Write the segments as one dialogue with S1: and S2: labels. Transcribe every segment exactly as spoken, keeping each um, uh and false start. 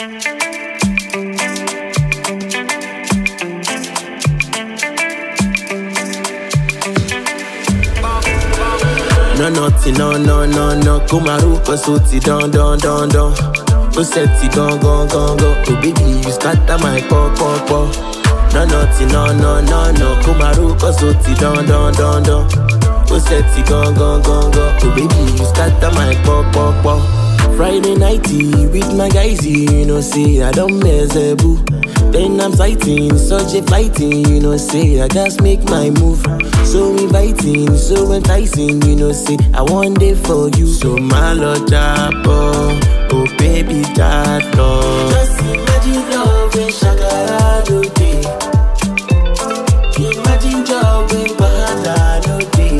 S1: No nothing, no no no no. Kumaru kosuti don don don don. Oseti gon gon gon gon. Oh baby, you scatter my pop pop pop. No nothing, no no no no. Kumaru kosuti don don don don. Oseti gon gon gon gon. Oh baby, you scatter my pop pop pop. Friday nighty with my guys, you know say I don't mess a boo. Then I'm sighting, such a fighting, you know say I just make my move. So inviting, so enticing, you know say I want it for you. So my lord Jabo, oh baby that love. Just imagine love when Shakara no day. Imagine job when Bahada no day.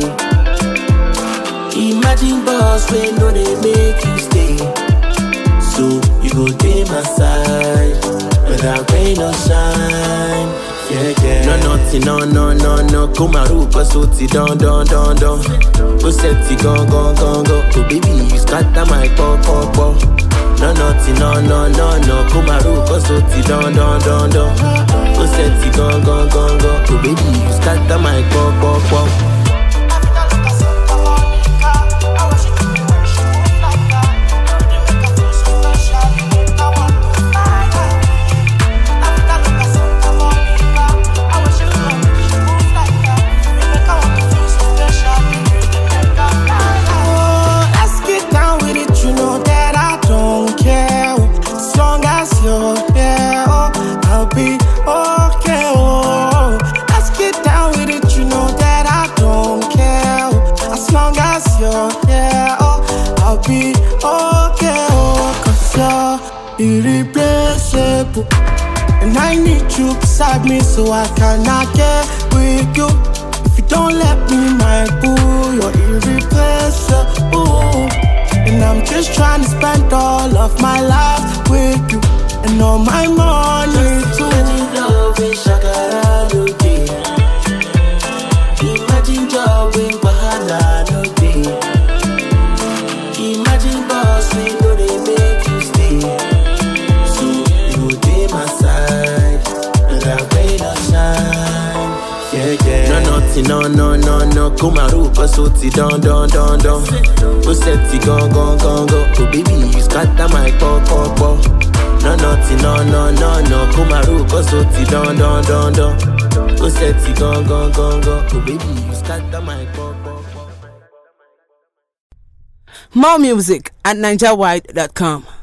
S1: Imagine boss when no they make you stay. So you go take my side, without rain or shine. Yeah, yeah. No nothing, no no no no. Kumaru kosuti don don don don. Oseti gon gon gon gon. Oh baby, you scatter my pop pop pop. No nothing, no no no no. Kumaru kosuti don don don don. Oseti gon gon gon gon. Oh baby, you scatter my pop pop pop. Irreplaceable, and I need you beside me so I cannot get with you. If you don't let me, my boo, you're irreplaceable. And I'm just trying to spend all of my life with you, and all my money too. Imagine love in Shakara no day. Imagine job in Bahana no day. Imagine boss we know they make you stay. No nothing, no no no no. Kumaru kosuti don don don don. Oseti gon gon gon gon. Oh baby, you scatter my pop pop pop. No nothing, no no no no. Kumaru kosuti don don don don. Oseti gon gon gon gon. Oh baby, you scatter my pop pop pop.
S2: More music at ninja wide dot com.